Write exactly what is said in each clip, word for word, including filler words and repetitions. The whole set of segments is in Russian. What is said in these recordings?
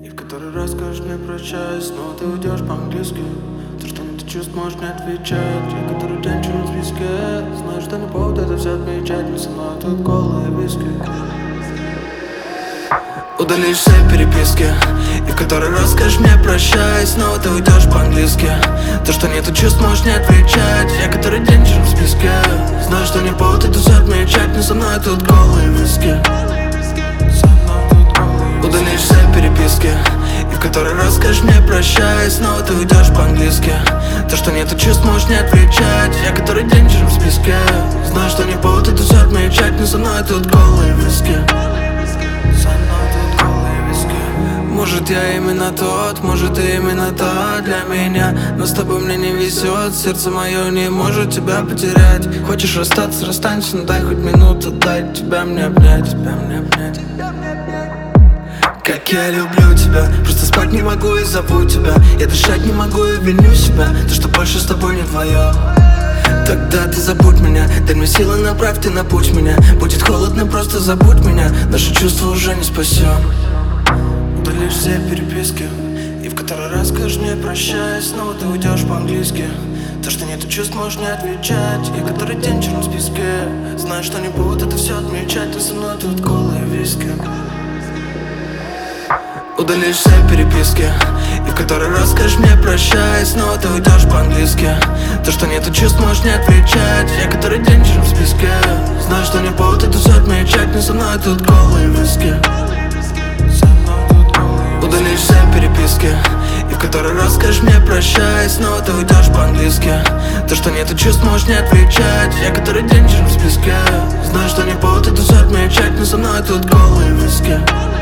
И в который раз скажешь мне прощай, снова ты уйдешь по-английски. То, что не ты чувств, можешь не отвечать. Я который день черный в списке. Знаю, что не повод это все отмечать, но со мной тут колы и виски. Удалишь все переписки. И в который раз скажешь мне прощай, снова ты уйдешь по-английски. То, что нету чувств, можешь не отвечать. Я который день черный в списке. Знаю, что не повод это все отмечать, но со мной тут колы и виски. Удалишь все переписки. И в который раз скажешь мне прощай, снова ты уйдешь по-английски. То, что нету чувств, можешь не отвечать. Я который день черный в списке. Знаю, что не повод это все отмечать, но со мной тут колы и виски. Может, я именно тот, может, ты именно та для меня. Но с тобой мне не везет, сердце мое не может тебя потерять. Хочешь расстаться, расстанься, но дай хоть минуту, дай тебя мне обнять, тебя мне обнять. Как я люблю тебя, просто спать не могу и зову тебя. Я дышать не могу и виню себя, то, что больше с тобой не твое. Тогда ты забудь меня, дай мне силы, направь ты на путь меня. Будет холодно, просто забудь меня, наши чувства уже не спасем. Удалишь все переписки. И в который раз скажешь мне прощай, снова ты уйдешь по-английски. То, что нету чувств, можешь не отвечать. И который день в черном списке. Знаю, что не повод это все отмечать, но со мной тут колы и виски. Удалишь все переписки. И в который раз скажешь мне прощай, снова ты уйдешь по-английски. То, что нету чувств, можешь не отвечать. Я который день в черном списке. Знаю, что не повод это все отмечать, но со мной тут колы и виски. Удалишь все переписки. И в который раз скажешь мне прощай, снова ты уйдешь по-английски. То, что нету чувств, можешь не отвечать. Я который день в черном списке. Знаю, что не повод это все отмечать, но со мной тут колы и виски.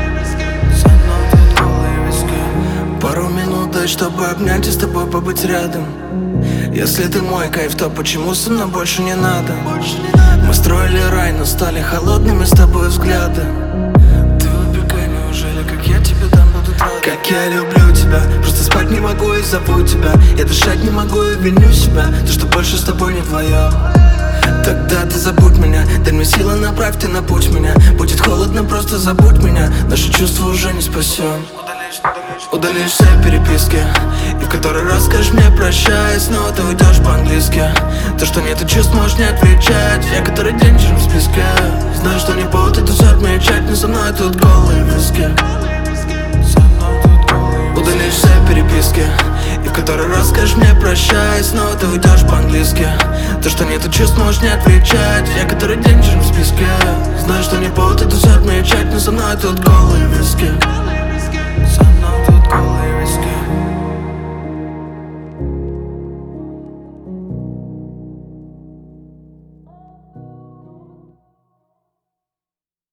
Пару минут дай, чтобы обнять и с тобой побыть рядом. Если ты мой кайф, то почему со мной больше не надо? Мы строили рай, но стали холодными с тобой взгляды. Ты убегай, неужели, как я тебе там буду рад? Как я люблю тебя, просто спать не могу и зову тебя. Я дышать не могу и виню себя, то, что больше с тобой не твое. Тогда ты забудь меня, дай мне силы, направь ты на путь меня. Будет холодно, просто забудь меня, наши чувства уже не спасем. Удалишь все переписки. И в который раз скажешь мне прощай, снова ты уйдешь по-английски. То, что нету чувств, можешь не отвечать. Я который день в черном списке. Знаю, что не повод это все отмечать, но со мной тут колы и виски. Удалишь все переписки. И в который раз скажешь мне прощай, снова ты уйдешь по-английски. То, что нету чувств, можешь не отвечать. Я который день в черном списке. Знаю, что не повод это все отмечать, но со мной тут колы и виски.